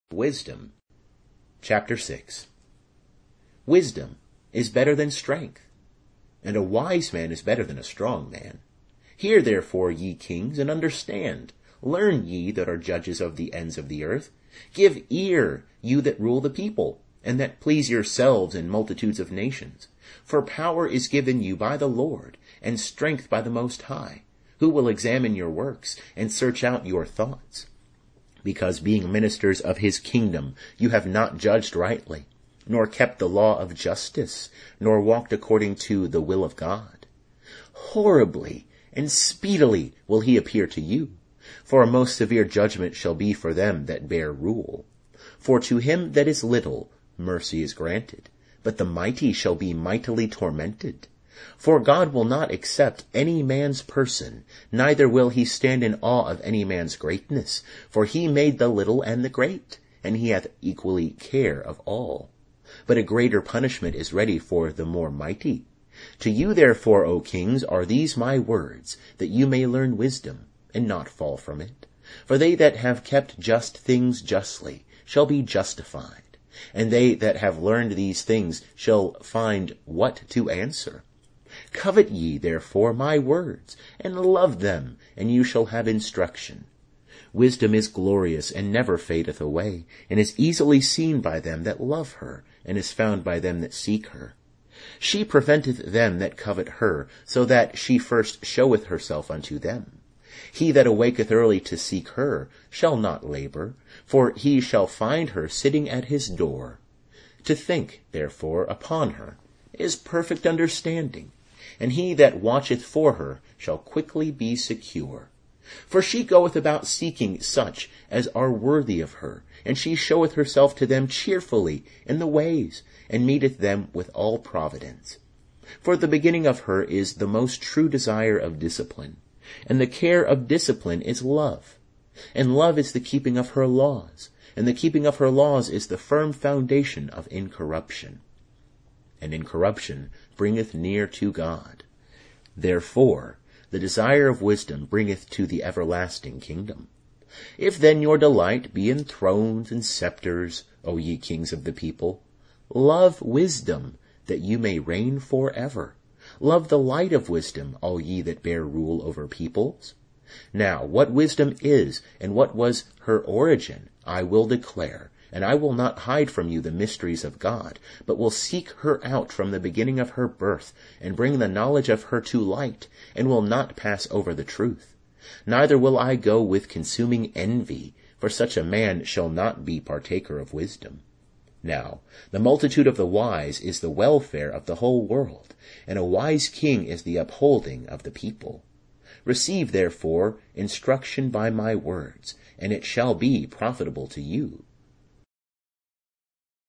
Wisdom. Chapter 6. Wisdom is better than strength, and a wise man is better than a strong man. Hear therefore, ye kings, and understand. Learn ye that are judges of the ends of the earth. Give ear, you that rule the people, and that please yourselves in multitudes of nations. For power is given you by the Lord, and strength by the Most High, who will examine your works, and search out your thoughts. Because being ministers of his kingdom, you have not judged rightly, nor kept the law of justice, nor walked according to the will of God. Horribly and speedily will he appear to you, for a most severe judgment shall be for them that bear rule. For to him that is little mercy is granted, but the mighty shall be mightily tormented. For God will not accept any man's person, neither will he stand in awe of any man's greatness. For he made the little and the great, and he hath equally care of all. But a greater punishment is ready for the more mighty. To you therefore, O kings, are these my words, that you may learn wisdom, and not fall from it. For they that have kept just things justly shall be justified, and they that have learned these things shall find what to answer. Covet ye therefore my words, and love them, and you shall have instruction. Wisdom is glorious, and never fadeth away, and is easily seen by them that love her, and is found by them that seek her. She preventeth them that covet her, so that she first showeth herself unto them. He that awaketh early to seek her shall not labor, for he shall find her sitting at his door. To think, therefore, upon her is perfect understanding, and he that watcheth for her shall quickly be secure. For she goeth about seeking such as are worthy of her, and she showeth herself to them cheerfully in the ways, and meeteth them with all providence. For the beginning of her is the most true desire of discipline, and the care of discipline is love. And love is the keeping of her laws, and the keeping of her laws is the firm foundation of incorruption. And incorruption bringeth near to God. Therefore the desire of wisdom bringeth to the everlasting kingdom. If then your delight be in thrones and scepters, O ye kings of the people, love wisdom, that you may reign forever. Love the light of wisdom, all ye that bear rule over peoples. Now what wisdom is, and what was her origin, I will declare, and I will not hide from you the mysteries of God, but will seek her out from the beginning of her birth, and bring the knowledge of her to light, and will not pass over the truth. Neither will I go with consuming envy, for such a man shall not be partaker of wisdom. Now the multitude of the wise is the welfare of the whole world, and a wise king is the upholding of the people. Receive therefore instruction by my words, and it shall be profitable to you.